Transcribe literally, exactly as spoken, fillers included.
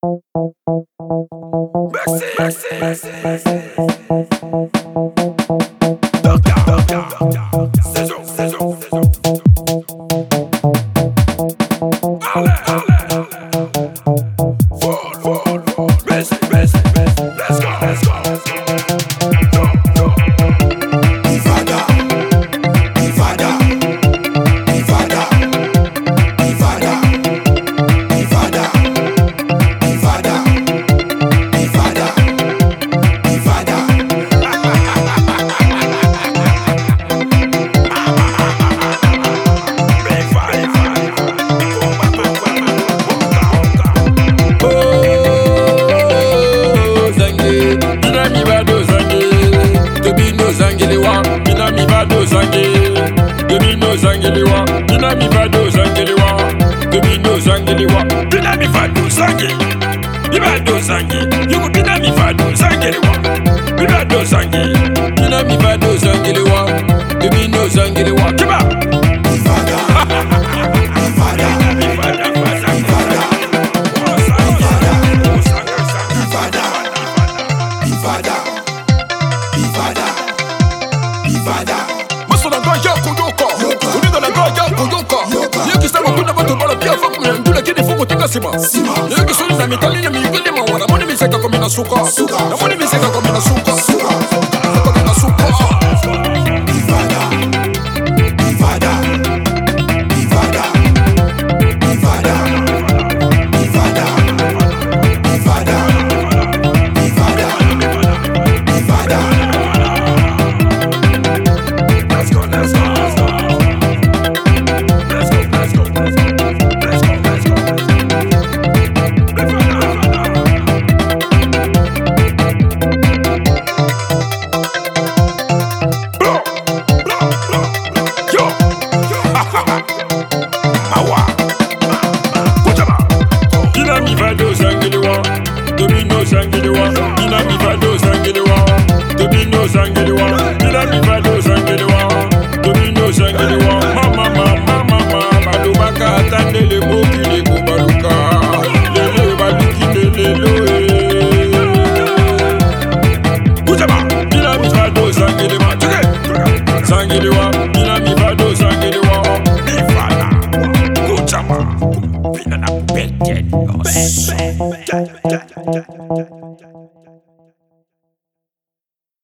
Zangelewa, Bina mi vado Zangelewa, Domino Zangelewa, Bina mi vado Zangi, Bina do Zangi, Yugo Bina mi vado Zangelewa, Bina do Zangi, Bina mi vado Zangelewa, Domino Zangelewa, Kiba, Ifada, Ifada, Ifada, Ifada, Ifada, Ifada, Ifada, Ifada. Masona gaya kuyoko, uniga na gaya kuyoko. Yeki sama kuna bato bala pia faku ya ndula kini fuku tika sima. Yeki suri na mitali ya miyugili mawara. Moni miseka kwa mina suka, na moni miseka kwa mina suka, kwa mina suka. Ifada, Ifada, Ifada, Ifada, Ifada, Ifada, Ifada, Ifada. Let's go, let's go, let's go. Let's go, let's go, let's go. Let's go, let's go, let's go. Bro, bro, bro. Yo, Mawa. Kujama. Bina mi vado Zangelewa, Domino Zangelewa. Bina mi vado Zangelewa, Domino Zangelewa. Bina mi vado Zangelewa, Domino Zangelewa. Mama, mama, mama, balubaka atandele mokili kubaluka. Lele baluki lelelo eh. Kujama. Bina mi vado Zangelewa. Tuge. Zangelewa. Bina mi vado Zangelewa. Bifana. Kujama. Bina na pete.